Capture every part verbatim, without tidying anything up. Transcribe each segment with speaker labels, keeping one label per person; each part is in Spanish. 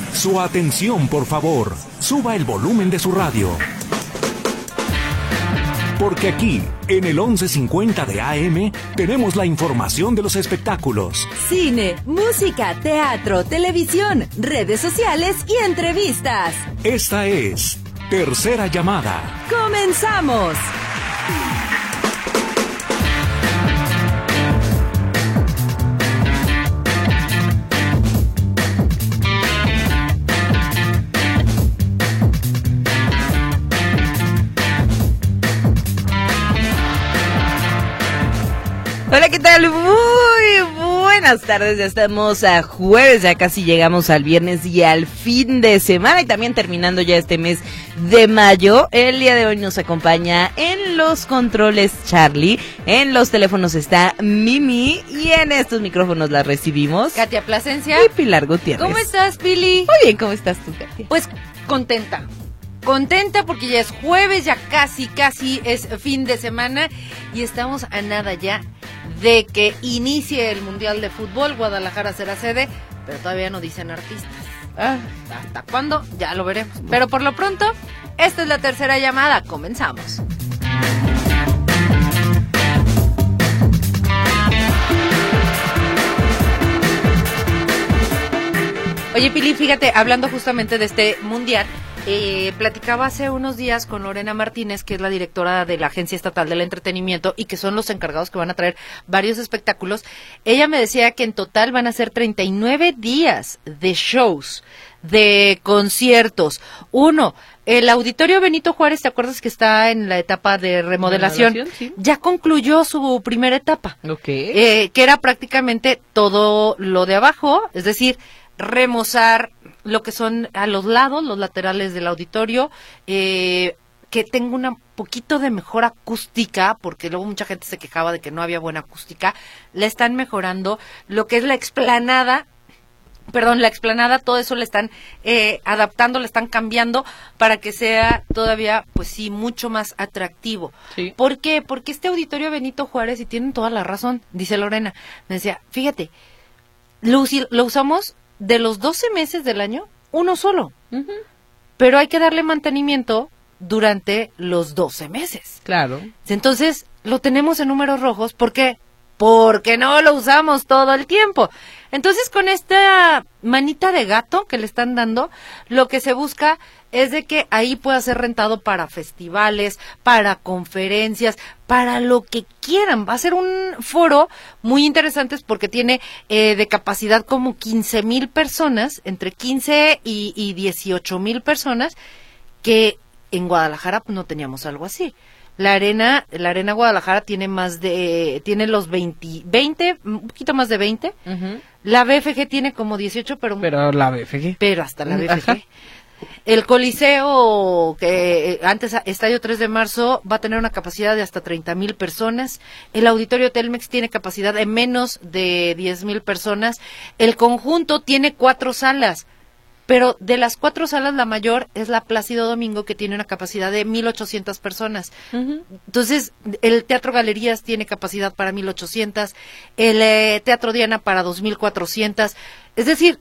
Speaker 1: Su atención, por favor. Suba el volumen de su radio. Porque aquí, en el once cincuenta de A M, tenemos la información de los espectáculos.
Speaker 2: Cine, música, teatro, televisión, redes sociales y entrevistas.
Speaker 1: Esta es Tercera Llamada.
Speaker 2: ¡Comenzamos!
Speaker 3: Hola, ¿qué tal? Muy buenas tardes, ya estamos a jueves, ya casi llegamos al viernes y al fin de semana y también terminando ya este mes de mayo. El día de hoy nos acompaña en los controles Charlie, en los teléfonos está Mimi y en estos micrófonos la recibimos
Speaker 4: Katia Plasencia
Speaker 3: y Pilar Gutiérrez.
Speaker 4: ¿Cómo estás, Pili?
Speaker 3: Muy bien, ¿cómo estás tú, Katia?
Speaker 4: Pues contenta. Contenta porque ya es jueves, ya casi, casi es fin de semana y estamos a nada ya de que inicie el Mundial de Fútbol. Guadalajara será sede, pero todavía no dicen artistas.
Speaker 3: Ah.
Speaker 4: ¿Hasta cuándo? Ya lo veremos. Pero por lo pronto, esta es la tercera llamada. Comenzamos. Oye, Pili, fíjate, hablando justamente de este Mundial, Eh, platicaba hace unos días con Lorena Martínez, que es la directora de la Agencia Estatal del Entretenimiento y que son los encargados que van a traer varios espectáculos. Ella me decía que en total van a ser treinta y nueve días de shows, de conciertos. Uno, el Auditorio Benito Juárez, ¿te acuerdas que está en la etapa de remodelación?
Speaker 3: remodelación sí.
Speaker 4: Ya concluyó su primera etapa,
Speaker 3: Okay.
Speaker 4: eh, que era prácticamente todo lo de abajo, es decir, remozar lo que son a los lados, los laterales del auditorio, eh, que tenga un poquito de mejor acústica, porque luego mucha gente se quejaba de que no había buena acústica. La están mejorando. Lo que es la explanada, perdón, la explanada, todo eso le están eh, adaptando, le están cambiando para que sea todavía, pues sí, mucho más atractivo.
Speaker 3: Sí.
Speaker 4: ¿Por qué? Porque este auditorio Benito Juárez, y tienen toda la razón, dice Lorena, me decía, fíjate, lo, usi- lo usamos de los doce meses del año, uno solo.
Speaker 3: Uh-huh.
Speaker 4: Pero hay que darle mantenimiento durante los doce meses.
Speaker 3: Claro.
Speaker 4: Entonces, lo tenemos en números rojos. ¿Por qué? Porque no lo usamos todo el tiempo. Entonces, con esta manita de gato que le están dando, lo que se busca es de que ahí pueda ser rentado para festivales, para conferencias, para lo que quieran. Va a ser un foro muy interesante porque tiene eh, de capacidad como quince mil personas, entre quince y, y dieciocho mil personas, que en Guadalajara no teníamos algo así. La arena, la arena Guadalajara tiene más de, tiene los veinte, veinte, un poquito más de veinte.
Speaker 3: Uh-huh.
Speaker 4: La B F G tiene como dieciocho, pero
Speaker 3: Pero la B F G.
Speaker 4: pero hasta la B F G.
Speaker 3: Ajá.
Speaker 4: El Coliseo, que eh, antes Estadio tres de marzo, va a tener una capacidad de hasta treinta mil personas. El Auditorio Telmex tiene capacidad de menos de diez mil personas. El conjunto tiene cuatro salas. Pero de las cuatro salas, la mayor es la Plácido Domingo, que tiene una capacidad de mil ochocientas personas.
Speaker 3: Uh-huh.
Speaker 4: Entonces, el Teatro Galerías tiene capacidad para mil ochocientas, el eh, Teatro Diana para dos mil cuatrocientas. Es decir,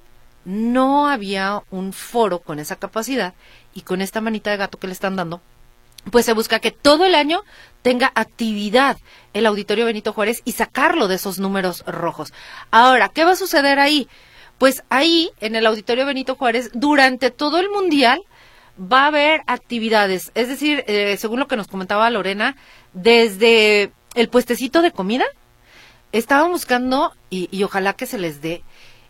Speaker 4: no había un foro con esa capacidad, y con esta manita de gato que le están dando, pues se busca que todo el año tenga actividad el Auditorio Benito Juárez y sacarlo de esos números rojos. Ahora, ¿qué va a suceder ahí? Pues ahí, en el Auditorio Benito Juárez, durante todo el Mundial, va a haber actividades. Es decir, eh, según lo que nos comentaba Lorena, desde el puestecito de comida, estaban buscando, y, y ojalá que se les dé,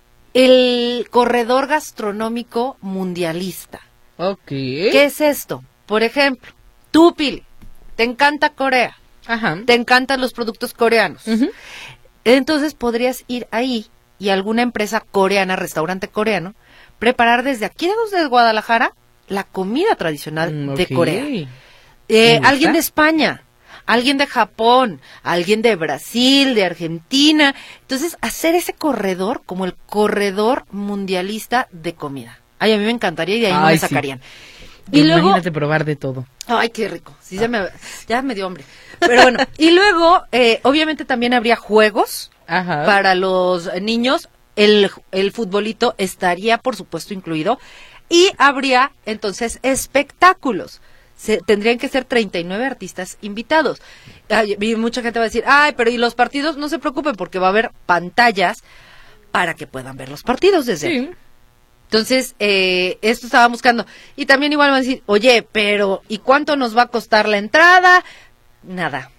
Speaker 4: el corredor gastronómico mundialista.
Speaker 3: Okay.
Speaker 4: ¿Qué es esto? Por ejemplo, tú, Pili, te encanta Corea,
Speaker 3: Ajá.
Speaker 4: te encantan los productos coreanos.
Speaker 3: Uh-huh.
Speaker 4: Entonces podrías ir ahí y alguna empresa coreana, restaurante coreano, preparar desde aquí desde Guadalajara la comida tradicional
Speaker 3: Mm,
Speaker 4: de
Speaker 3: okay.
Speaker 4: Corea.
Speaker 3: Me
Speaker 4: Eh,
Speaker 3: gusta.
Speaker 4: alguien de España, alguien de Japón, alguien de Brasil, de Argentina. Entonces, hacer ese corredor como el corredor mundialista de comida. Ay, a mí me encantaría y de ahí no
Speaker 3: Ay,
Speaker 4: me
Speaker 3: sí.
Speaker 4: sacarían. Y luego,
Speaker 3: Imagínate probar de todo.
Speaker 4: ay, qué rico. Sí, ya me, ya me dio hambre. Pero bueno, y luego, eh, obviamente también habría juegos
Speaker 3: Ajá.
Speaker 4: para los niños. el, el futbolito estaría, por supuesto, incluido, y habría, entonces, espectáculos. Se, tendrían que ser treinta y nueve artistas invitados. Ay, y mucha gente va a decir, ay, pero ¿y los partidos? No se preocupen, porque va a haber pantallas para que puedan ver los partidos desde
Speaker 3: Sí.
Speaker 4: ahí. Entonces, eh, esto estaba buscando. Y también igual van a decir, oye, pero ¿y cuánto nos va a costar la entrada? Nada.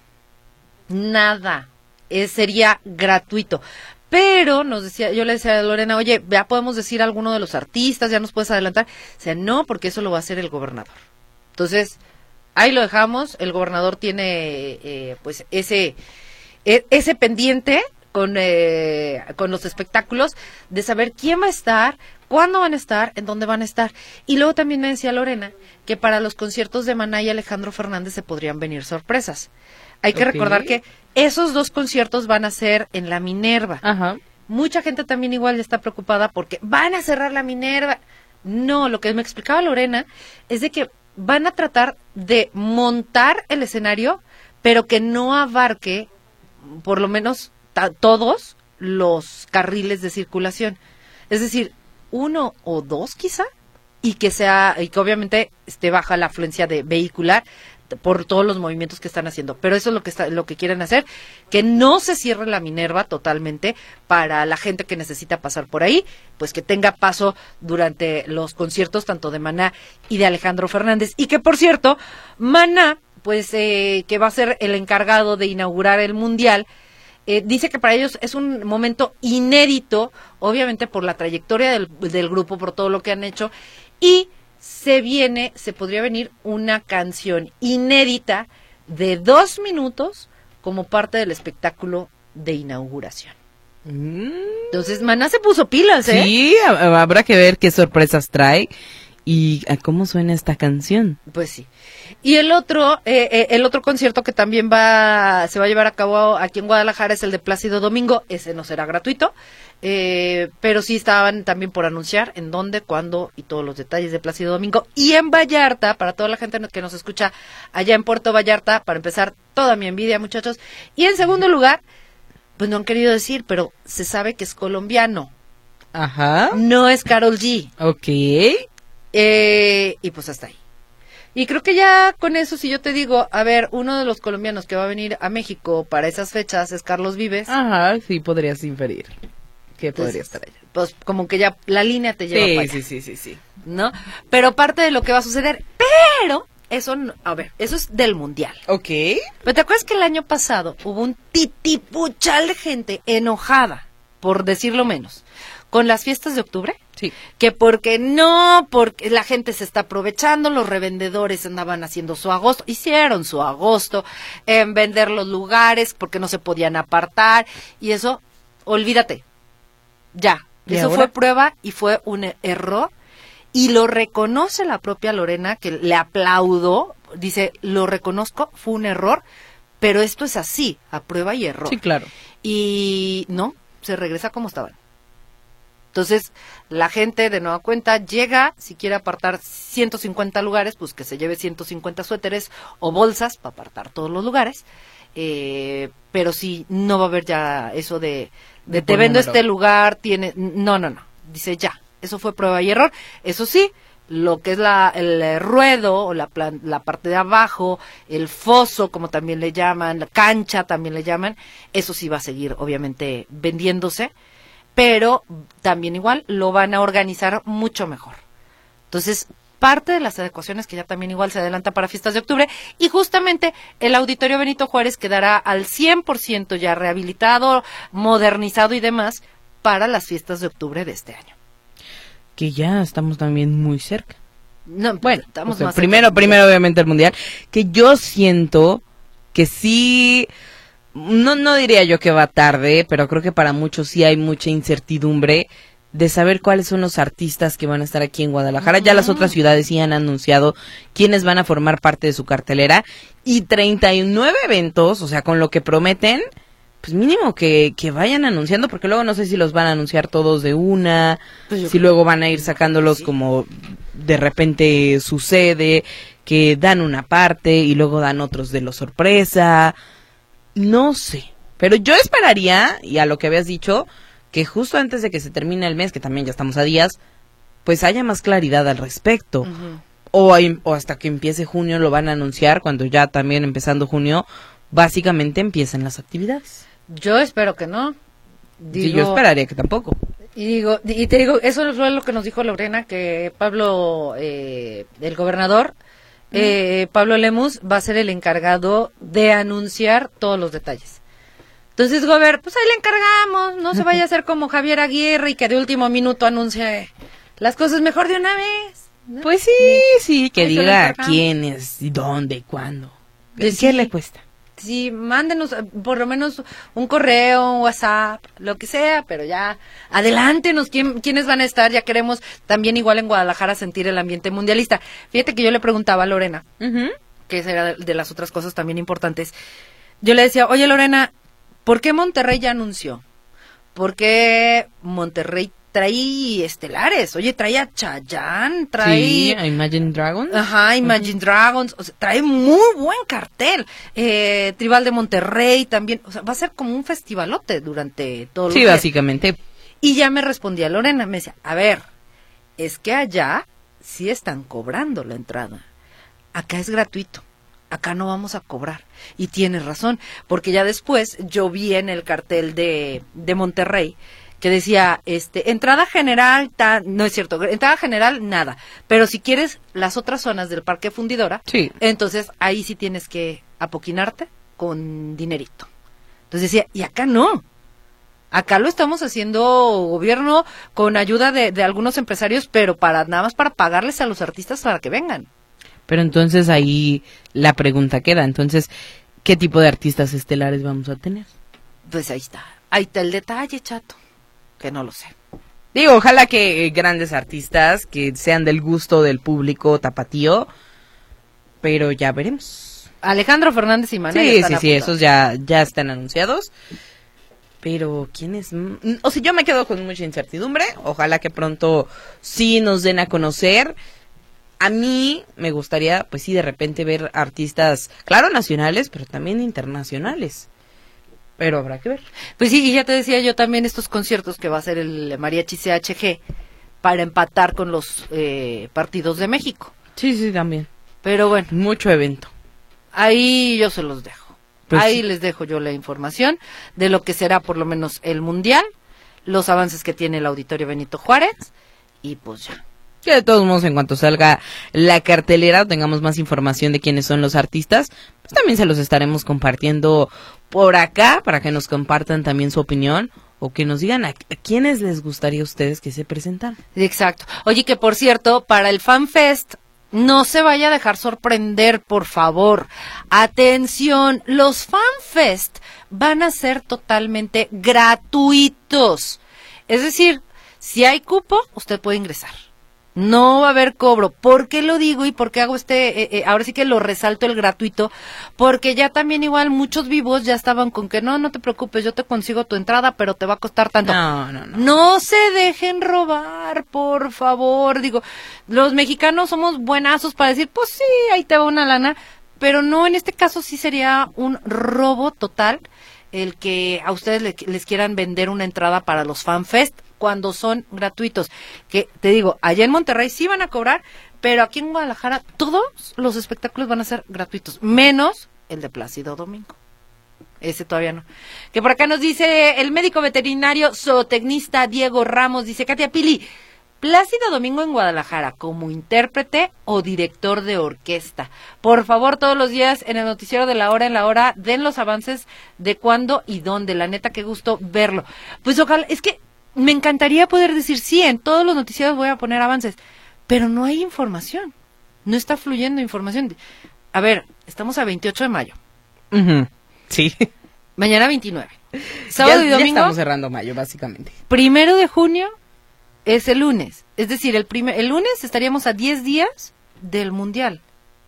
Speaker 4: Nada. Eh, sería gratuito. Pero nos decía, yo le decía a Lorena, oye, ya podemos decir a alguno de los artistas, ya nos puedes adelantar. O sea, no, porque eso lo va a hacer el gobernador. Entonces, ahí lo dejamos. El gobernador tiene, eh, pues, ese, e- ese pendiente con, eh, con los espectáculos de saber quién va a estar, cuándo van a estar, en dónde van a estar. Y luego también me decía Lorena que para los conciertos de Maná y Alejandro Fernández se podrían venir sorpresas. Hay que
Speaker 3: Ok.
Speaker 4: recordar que esos dos conciertos van a ser en la Minerva.
Speaker 3: Ajá.
Speaker 4: Mucha gente también igual ya está preocupada porque van a cerrar la Minerva. No, lo que me explicaba Lorena es de que van a tratar de montar el escenario, pero que no abarque por lo menos ta- todos los carriles de circulación. Es decir, uno o dos quizá, y que sea, y que obviamente esté baja la afluencia de vehicular por todos los movimientos que están haciendo. Pero eso es lo que está, lo que quieren hacer, que no se cierre la Minerva totalmente para la gente que necesita pasar por ahí, pues que tenga paso durante los conciertos tanto de Maná y de Alejandro Fernández. Y que, por cierto, Maná, pues eh, que va a ser el encargado de inaugurar el Mundial, Eh, dice que para ellos es un momento inédito, obviamente por la trayectoria del, del grupo, por todo lo que han hecho, y se viene, se podría venir una canción inédita de dos minutos como parte del espectáculo de inauguración.
Speaker 3: Mm.
Speaker 4: Entonces, Maná se puso pilas, ¿eh?
Speaker 3: Sí, ha- habrá que ver qué sorpresas trae y a cómo suena esta canción.
Speaker 4: Pues sí. Y el otro, eh, eh, el otro concierto que también va, se va a llevar a cabo aquí en Guadalajara es el de Plácido Domingo. Ese no será gratuito, eh, pero sí estaban también por anunciar en dónde, cuándo y todos los detalles de Plácido Domingo. Y en Vallarta, para toda la gente que nos escucha allá en Puerto Vallarta, para empezar, toda mi envidia, muchachos. Y en segundo lugar, pues no han querido decir, pero se sabe que es colombiano,
Speaker 3: Ajá.
Speaker 4: no es Karol G.
Speaker 3: Ok.
Speaker 4: Eh, y pues hasta ahí. Y creo que ya con eso, si yo te digo, a ver, uno de los colombianos que va a venir a México para esas fechas es Carlos Vives,
Speaker 3: Ajá, sí, podrías inferir que
Speaker 4: Entonces,
Speaker 3: podría estar allá.
Speaker 4: pues como que ya la línea te lleva para allá,
Speaker 3: Sí, sí, sí, sí, sí.
Speaker 4: ¿no? Pero parte de lo que va a suceder, pero eso, no- a ver, eso es del Mundial.
Speaker 3: Ok.
Speaker 4: Pero ¿te acuerdas que el año pasado hubo un titipuchal de gente enojada, por decirlo menos, con las fiestas de octubre?
Speaker 3: Sí.
Speaker 4: Que porque no, porque la gente se está aprovechando, los revendedores andaban haciendo su agosto, hicieron su agosto en vender los lugares porque no se podían apartar y eso, olvídate, ya,
Speaker 3: ¿Y
Speaker 4: eso
Speaker 3: ahora?
Speaker 4: fue prueba y fue un error y lo reconoce la propia Lorena, que le aplaudo, dice, lo reconozco, fue un error, pero esto es así, a prueba y error.
Speaker 3: Sí, claro.
Speaker 4: Y no, se regresa como estaban. Entonces, la gente de nueva cuenta llega, si quiere apartar ciento cincuenta lugares, pues que se lleve ciento cincuenta suéteres o bolsas para apartar todos los lugares. Eh, pero sí, no va a haber ya eso de, de
Speaker 3: De
Speaker 4: te
Speaker 3: por
Speaker 4: vendo
Speaker 3: número.
Speaker 4: este lugar, tiene, no, no, no. Dice ya, eso fue prueba y error. Eso sí, lo que es la, el eh, ruedo o la, plan- la parte de abajo, el foso, como también le llaman, la cancha también le llaman, eso sí va a seguir, obviamente, vendiéndose. Pero también igual lo van a organizar mucho mejor. Entonces, parte de las adecuaciones que ya también igual se adelanta para fiestas de octubre y justamente el Auditorio Benito Juárez quedará al cien por ciento ya rehabilitado, modernizado y demás para las fiestas de octubre de este año.
Speaker 3: Que ya estamos también muy cerca.
Speaker 4: No,
Speaker 3: Bueno,
Speaker 4: estamos
Speaker 3: o sea,
Speaker 4: más
Speaker 3: primero,
Speaker 4: cerca.
Speaker 3: primero obviamente el Mundial, que yo siento que sí, no, no diría yo que va tarde, pero creo que para muchos sí hay mucha incertidumbre de saber cuáles son los artistas que van a estar aquí en Guadalajara. Ya las otras ciudades sí han anunciado quiénes van a formar parte de su cartelera y treinta y nueve eventos, o sea, con lo que prometen, pues mínimo que, que vayan anunciando, porque luego no sé si los van a anunciar todos de una,
Speaker 4: Pues yo
Speaker 3: si
Speaker 4: creo
Speaker 3: luego van a ir sacándolos
Speaker 4: sí.
Speaker 3: como de repente sucede, que dan una parte y luego dan otros de los sorpresa. No sé, pero yo esperaría, y a lo que habías dicho, que justo antes de que se termine el mes, que también ya estamos a días, pues haya más claridad al respecto. Uh-huh. O, hay, o hasta que empiece junio lo van a anunciar, cuando ya también empezando junio, básicamente empiezan las actividades.
Speaker 4: Yo espero que no. Digo,
Speaker 3: sí, yo esperaría que tampoco.
Speaker 4: Y digo, y te digo, eso fue lo que nos dijo Lorena, que Pablo, eh, el gobernador, uh-huh. eh, Pablo Lemus, va a ser el encargado de anunciar todos los detalles. Entonces, Gober, pues ahí le encargamos, no se vaya a hacer como Javier Aguirre y que de último minuto anuncie las cosas mejor de una vez, ¿no?
Speaker 3: Pues sí, sí, que diga quién es, dónde, cuándo. ¿Qué sí, le cuesta?
Speaker 4: Sí, mándenos por lo menos un correo, un WhatsApp, lo que sea, pero ya adelántenos quién, quiénes van a estar, ya queremos también igual en Guadalajara sentir el ambiente mundialista. Fíjate que yo le preguntaba a Lorena, uh-huh. que esa era de las otras cosas también importantes, yo le decía, oye Lorena, ¿por qué Monterrey ya anunció? ¿Por qué Monterrey trae estelares? Oye, trae a Chayanne, trae...
Speaker 3: Sí, a Imagine Dragons.
Speaker 4: Ajá, Imagine uh-huh. Dragons, o sea, trae muy buen cartel. Eh, Tribal de Monterrey también, o sea, va a ser como un festivalote durante todo el
Speaker 3: Sí, días. Básicamente.
Speaker 4: Y ya me respondía Lorena, me decía, a ver, es que allá sí están cobrando la entrada. Acá es gratuito. Acá no vamos a cobrar. Y tienes razón, porque ya después yo vi en el cartel de, de Monterrey que decía, este, entrada general, ta, no es cierto, entrada general, nada. Pero si quieres las otras zonas del Parque Fundidora,
Speaker 3: sí.
Speaker 4: entonces ahí sí tienes que apoquinarte con dinerito. Entonces decía, y acá no. Acá lo estamos haciendo gobierno con ayuda de, de algunos empresarios, pero para nada más para pagarles a los artistas para que vengan.
Speaker 3: Pero entonces ahí la pregunta queda, entonces, ¿qué tipo de artistas estelares vamos a tener?
Speaker 4: Pues ahí está, ahí está el detalle, chato, que no lo sé.
Speaker 3: Digo, ojalá que eh, grandes artistas que sean del gusto del público tapatío, pero ya veremos.
Speaker 4: Alejandro Fernández y Manuel
Speaker 3: Sí,
Speaker 4: están
Speaker 3: sí, sí, esos ya, ya están anunciados. Pero, ¿quién es? O sea, yo me quedo con mucha incertidumbre, ojalá que pronto sí nos den a conocer. A mí me gustaría, pues sí, de repente ver artistas, claro, nacionales, pero también internacionales. Pero habrá que ver.
Speaker 4: Pues sí, y ya te decía yo también estos conciertos que va a hacer el Mariachi C H G para empatar con los eh, partidos de México.
Speaker 3: Sí, sí, también.
Speaker 4: Pero bueno.
Speaker 3: Mucho evento.
Speaker 4: Ahí yo se los dejo. Pues ahí sí. Les dejo yo la información de lo que será por lo menos el Mundial, los avances que tiene el Auditorio Benito Juárez, y pues ya.
Speaker 3: Que de todos modos, en cuanto salga la cartelera o tengamos más información de quiénes son los artistas, pues también se los estaremos compartiendo por acá para que nos compartan también su opinión o que nos digan a, a quiénes les gustaría a ustedes que se presentaran.
Speaker 4: Exacto. Oye, que por cierto, para el FanFest, no se vaya a dejar sorprender, por favor. Atención, los FanFest van a ser totalmente gratuitos. Es decir, si hay cupo, usted puede ingresar. No va a haber cobro. ¿Por qué lo digo y por qué hago este, eh, eh, ahora sí que lo resalto el gratuito? Porque ya también igual muchos vivos ya estaban con que no, no te preocupes, yo te consigo tu entrada, pero te va a costar tanto.
Speaker 3: No, no, no.
Speaker 4: No se dejen robar, por favor. Digo, los mexicanos somos buenazos para decir, pues sí, ahí te va una lana, pero no, en este caso sí sería un robo total el que a ustedes le, les quieran vender una entrada para los FanFest cuando son gratuitos. Que te digo, allá en Monterrey sí van a cobrar, pero aquí en Guadalajara todos los espectáculos van a ser gratuitos, menos el de Plácido Domingo. Ese todavía no. Que por acá nos dice el médico veterinario zootecnista Diego Ramos, dice, Katia Pili, Plácido Domingo en Guadalajara, como intérprete o director de orquesta. Por favor, todos los días en el noticiero de la hora en la hora, den los avances de cuándo y dónde. La neta, qué gusto verlo. Pues ojalá, es que me encantaría poder decir, sí, en todos los noticieros voy a poner avances, pero no hay información. No está fluyendo información. A ver, estamos a veintiocho de mayo.
Speaker 3: Uh-huh. Sí.
Speaker 4: Mañana veintinueve. Sábado
Speaker 3: ya,
Speaker 4: y domingo.
Speaker 3: Ya estamos cerrando mayo, básicamente.
Speaker 4: Primero de junio es el lunes. Es decir, el, primer, el lunes estaríamos a diez días del Mundial.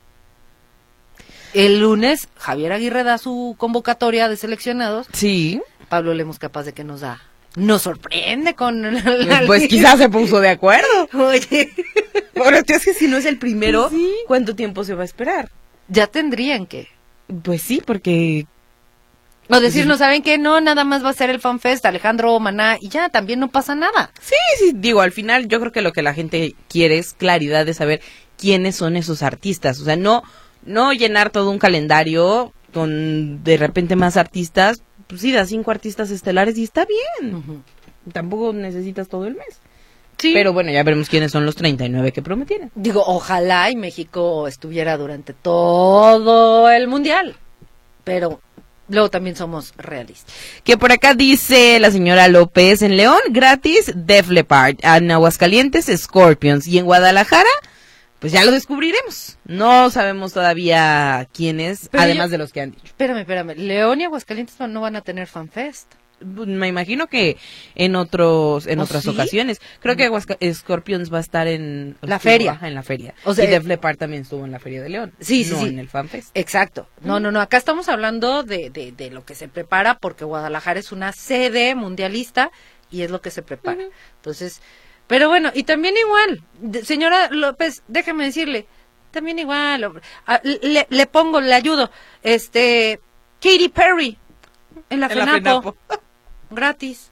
Speaker 4: El lunes, Javier Aguirre da su convocatoria de seleccionados.
Speaker 3: Sí.
Speaker 4: Pablo Lemus capaz de que nos da. Nos sorprende con la, la
Speaker 3: pues quizás se puso de acuerdo.
Speaker 4: Oye.
Speaker 3: Bueno, es que si no es el primero,
Speaker 4: ¿sí?
Speaker 3: ¿Cuánto tiempo se va a esperar?
Speaker 4: Ya tendrían que.
Speaker 3: Pues sí, porque
Speaker 4: O decirnos, ¿saben qué? No, nada más va a ser el FanFest, Alejandro, Maná, y ya, también no pasa nada.
Speaker 3: Sí, sí, digo, al final yo creo que lo que la gente quiere es claridad de saber quiénes son esos artistas. O sea, no, no llenar todo un calendario con de repente más artistas. Pues sí, da cinco artistas estelares y está bien. Uh-huh. Tampoco necesitas todo el mes. Sí. Pero bueno, ya veremos quiénes son los treinta y nueve que prometieron.
Speaker 4: Digo, ojalá y México estuviera durante todo el mundial. Pero luego también somos realistas.
Speaker 3: Que por acá dice la señora López, en León, gratis, Def Leppard, en Aguascalientes, Scorpions, y en Guadalajara, pues ya lo descubriremos. No sabemos todavía quién es, pero además yo, de los que han dicho.
Speaker 4: Espérame, espérame, León y Aguascalientes no van a tener FanFest.
Speaker 3: Me imagino que en otros en ¿Oh, otras sí? ocasiones. Creo que Aguasca- Scorpions va a estar en
Speaker 4: la feria.
Speaker 3: En la feria.
Speaker 4: O sea,
Speaker 3: y Def Leppard también estuvo en la Feria de León.
Speaker 4: Sí, sí,
Speaker 3: no
Speaker 4: sí.
Speaker 3: en el FanFest.
Speaker 4: Exacto. No, no, no. Acá estamos hablando de, de, de lo que se prepara porque Guadalajara es una sede mundialista y es lo que se prepara. Uh-huh. Entonces, pero bueno, y también igual, de, señora López, déjeme decirle, también igual, a, le, le pongo, le ayudo, este, Katy Perry en la, en FENAPO. la FENAPO. Gratis.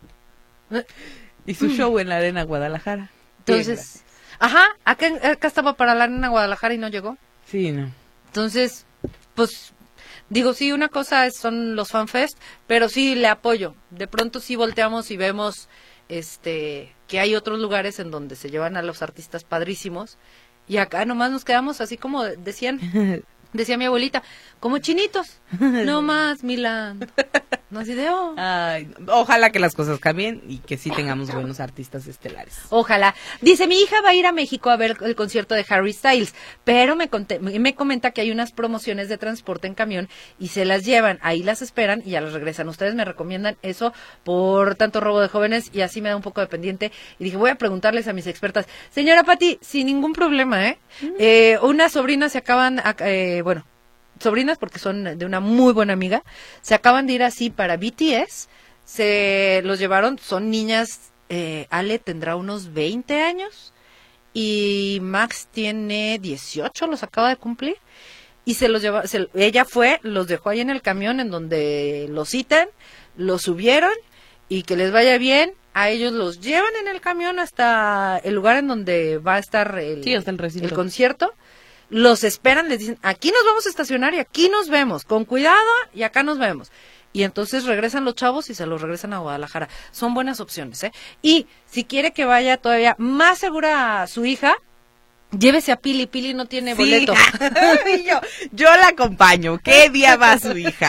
Speaker 3: Y su mm. show en la Arena Guadalajara.
Speaker 4: Entonces, ajá, acá, acá estaba para la Arena Guadalajara y no llegó.
Speaker 3: Sí, no.
Speaker 4: Entonces, pues, digo, sí, una cosa es, son los FanFest, pero sí le apoyo. De pronto sí volteamos y vemos este que hay otros lugares en donde se llevan a los artistas padrísimos y acá nomás nos quedamos así como decían, decía mi abuelita, como chinitos, no más Milán. No así de, oh.
Speaker 3: Ay, ojalá que las cosas cambien y que sí tengamos buenos artistas estelares.
Speaker 4: Ojalá. Dice, mi hija va a ir a México a ver el concierto de Harry Styles, pero me, conté, me comenta que hay unas promociones de transporte en camión y se las llevan, ahí las esperan y ya las regresan. Ustedes me recomiendan eso por tanto robo de jóvenes y así me da un poco de pendiente. Y dije, voy a preguntarles a mis expertas. Señora Pati, sin ningún problema, ¿eh? Mm. eh unas sobrinas se acaban, eh, bueno, sobrinas porque son de una muy buena amiga, se acaban de ir así para B T S, se los llevaron, son niñas, eh, Ale tendrá unos veinte años y Max tiene dieciocho, los acaba de cumplir, y se los lleva, se, ella fue, los dejó ahí en el camión en donde los citan, los subieron y que les vaya bien. A ellos los llevan en el camión hasta el lugar en donde va a estar el,
Speaker 3: sí, hasta el,
Speaker 4: el concierto. Los esperan, les dicen, aquí nos vamos a estacionar y aquí nos vemos, con cuidado y acá nos vemos. Y entonces regresan los chavos y se los regresan a Guadalajara. Son buenas opciones, ¿eh? Y si quiere que vaya todavía más segura a su hija, llévese a Pili. Pili no tiene
Speaker 3: sí.
Speaker 4: boleto.
Speaker 3: yo, yo la acompaño. ¿Qué día va su hija?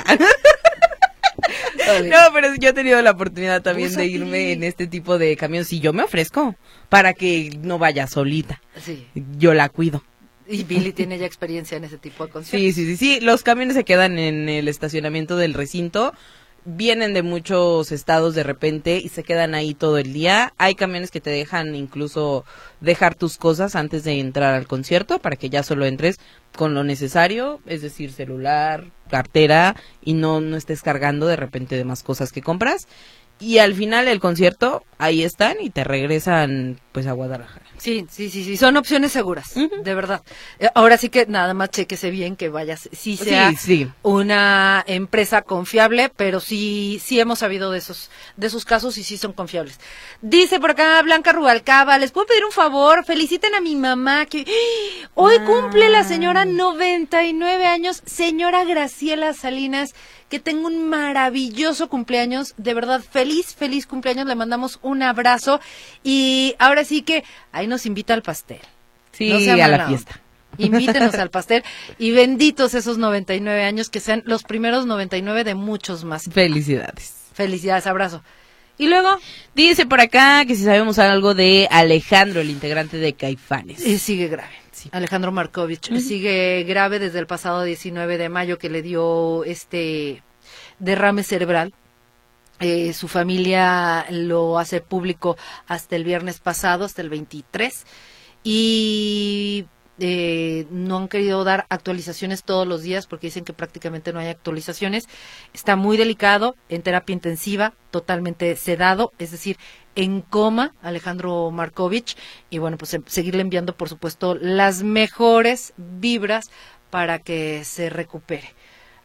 Speaker 3: No, pero yo he tenido la oportunidad también de irme en este tipo de camiones y yo me ofrezco para que no vaya solita.
Speaker 4: Sí.
Speaker 3: Yo la cuido.
Speaker 4: Y Billy tiene ya experiencia en ese tipo de conciertos.
Speaker 3: Sí, sí, sí, sí. Los camiones se quedan en el estacionamiento del recinto. Vienen de muchos estados de repente y se quedan ahí todo el día. Hay camiones que te dejan incluso dejar tus cosas antes de entrar al concierto para que ya solo entres con lo necesario, es decir, celular, cartera, y no, no estés cargando de repente de más cosas que compras. Y al final del concierto, ahí están y te regresan pues a Guadalajara.
Speaker 4: Sí, sí, sí, sí, son opciones seguras, uh-huh. de verdad. Ahora sí que nada más chéquese bien que vayas, sí sea
Speaker 3: sí, sí.
Speaker 4: una empresa confiable, pero sí, sí hemos sabido de esos, de esos casos y sí son confiables. Dice por acá Blanca Rubalcaba, ¿les puedo pedir un favor? Feliciten a mi mamá que hoy ah. cumple la señora noventa y nueve años, señora Graciela Salinas. Que tenga un maravilloso cumpleaños, de verdad, feliz, feliz cumpleaños, le mandamos un abrazo y ahora sí que ahí nos invita al pastel.
Speaker 3: Sí, no a la fiesta.
Speaker 4: Invítenos al pastel y benditos esos noventa y nueve años, que sean los primeros noventa y nueve de muchos más.
Speaker 3: Felicidades.
Speaker 4: Felicidades, abrazo. Y luego,
Speaker 3: dice por acá que si sabemos algo de Alejandro, el integrante de Caifanes.
Speaker 4: Y sigue grave. Sí. Alejandro Markovich uh-huh. sigue grave desde el pasado diecinueve de mayo que le dio este derrame cerebral. Eh, su familia lo hace público hasta el viernes pasado, hasta el veintitrés, y eh, no han querido dar actualizaciones todos los días porque dicen que prácticamente no hay actualizaciones. Está muy delicado, en terapia intensiva, totalmente sedado, es decir, en coma, Alejandro Markovich, y bueno, pues seguirle enviando, por supuesto, las mejores vibras para que se recupere.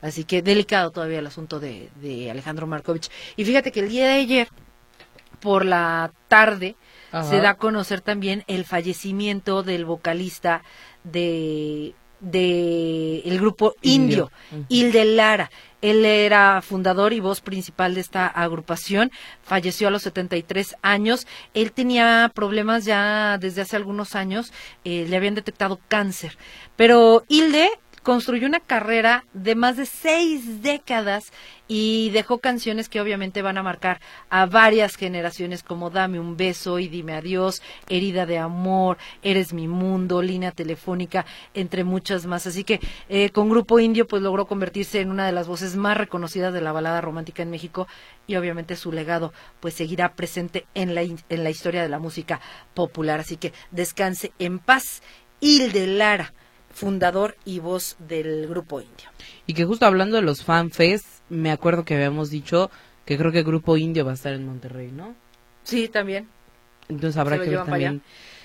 Speaker 4: Así que delicado todavía el asunto de, de Alejandro Markovich. Y fíjate que el día de ayer, por la tarde, Ajá. se da a conocer también el fallecimiento del vocalista de, de el grupo Indio, Indio. Uh-huh. Hilde Lara. Él era fundador y voz principal de esta agrupación, falleció a los setenta y tres años. Él tenía problemas ya desde hace algunos años, eh, le habían detectado cáncer. Pero Hilde construyó una carrera de más de seis décadas y dejó canciones que obviamente van a marcar a varias generaciones, como Dame un beso y Dime adiós, Herida de amor, Eres mi mundo, Línea telefónica, entre muchas más. Así que eh, con Grupo Indio pues logró convertirse en una de las voces más reconocidas de la balada romántica en México, y obviamente su legado pues seguirá presente en la, en la historia de la música popular. Así que descanse en paz, Hilde Lara, fundador y voz del Grupo Indio.
Speaker 3: Y que justo hablando de los fanfest, me acuerdo que habíamos dicho que creo que el Grupo Indio va a estar en Monterrey, ¿no?
Speaker 4: Sí, también.
Speaker 3: Entonces habrá que ver también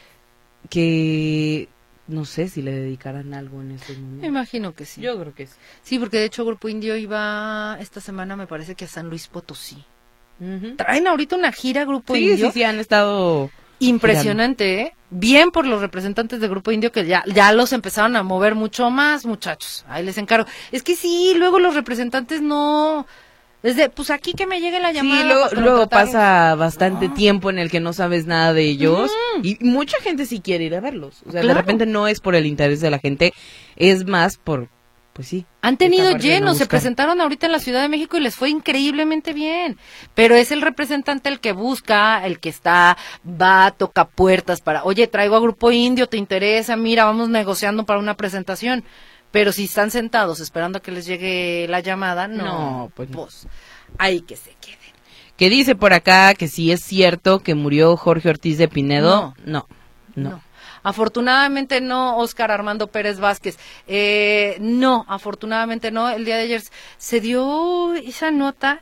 Speaker 3: que no sé si le dedicarán algo en ese momento.
Speaker 4: Me imagino que sí.
Speaker 3: Yo creo que sí.
Speaker 4: Sí, porque de hecho Grupo Indio iba esta semana, me parece que a San Luis Potosí.
Speaker 3: Uh-huh.
Speaker 4: Traen ahorita una gira Grupo
Speaker 3: sí,
Speaker 4: Indio.
Speaker 3: Sí, sí, han estado
Speaker 4: impresionante, ¿eh? Bien por los representantes de Grupo Indio, que ya, ya los empezaron a mover mucho más, muchachos. Ahí les encargo. Es que sí, luego los representantes no... Desde, pues aquí que me llegue la llamada.
Speaker 3: Sí, luego, luego pasa bastante no. tiempo en el que no sabes nada de ellos. Mm. Y mucha gente sí quiere ir a verlos. O sea, claro. de repente no es por el interés de la gente, es más por... Pues sí.
Speaker 4: Han tenido llenos, se presentaron ahorita en la Ciudad de México y les fue increíblemente bien. Pero es el representante el que busca, el que está, va, toca puertas para, oye, traigo a Grupo Indio, ¿te interesa? Mira, vamos negociando para una presentación. Pero si están sentados esperando a que les llegue la llamada, no,
Speaker 3: no pues,
Speaker 4: pues hay que se queden.
Speaker 3: Que dice por acá que si es cierto que murió Jorge Ortiz de Pinedo. No, no. no. no.
Speaker 4: Afortunadamente no, Óscar Armando Pérez Vázquez. Eh, no, afortunadamente no. El día de ayer se dio esa nota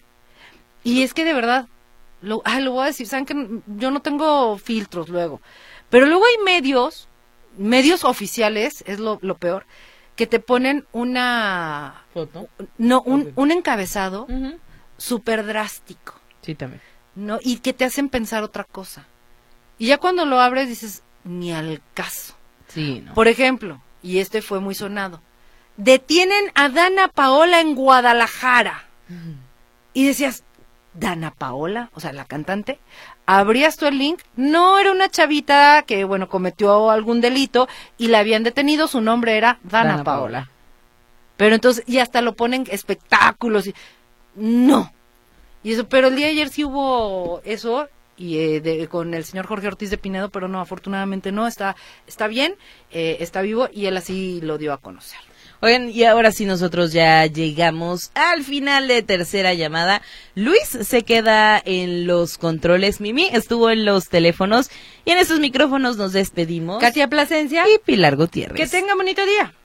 Speaker 4: y es que de verdad, lo, ah, lo voy a decir, saben que yo no tengo filtros luego, pero luego hay medios, medios oficiales, es lo, lo peor, que te ponen una...
Speaker 3: ¿Foto?
Speaker 4: No, un, un encabezado uh-huh. súper drástico.
Speaker 3: Sí, también.
Speaker 4: No, y que te hacen pensar otra cosa. Y ya cuando lo abres dices... ni al caso.
Speaker 3: Sí, no.
Speaker 4: Por ejemplo, y este fue muy sonado, detienen a Dana Paola en Guadalajara. Mm. Y decías, ¿Dana Paola? O sea, la cantante. Abrías tú el link, no era una chavita que, bueno, cometió algún delito y la habían detenido, su nombre era Dana, Dana Paola. Paola. Pero entonces, y hasta lo ponen espectáculos. Y, no. Y eso, pero el día de ayer sí hubo eso... y eh, de, con el señor Jorge Ortiz de Pinedo, pero no, afortunadamente no, está está bien, eh, está vivo y él así lo dio a conocer.
Speaker 3: Oigan, y ahora sí nosotros ya llegamos al final de tercera llamada. Luis se queda en los controles, Mimi estuvo en los teléfonos y en estos micrófonos nos despedimos.
Speaker 4: Katia Plasencia
Speaker 3: y Pilar Gutiérrez.
Speaker 4: Que tenga bonito día.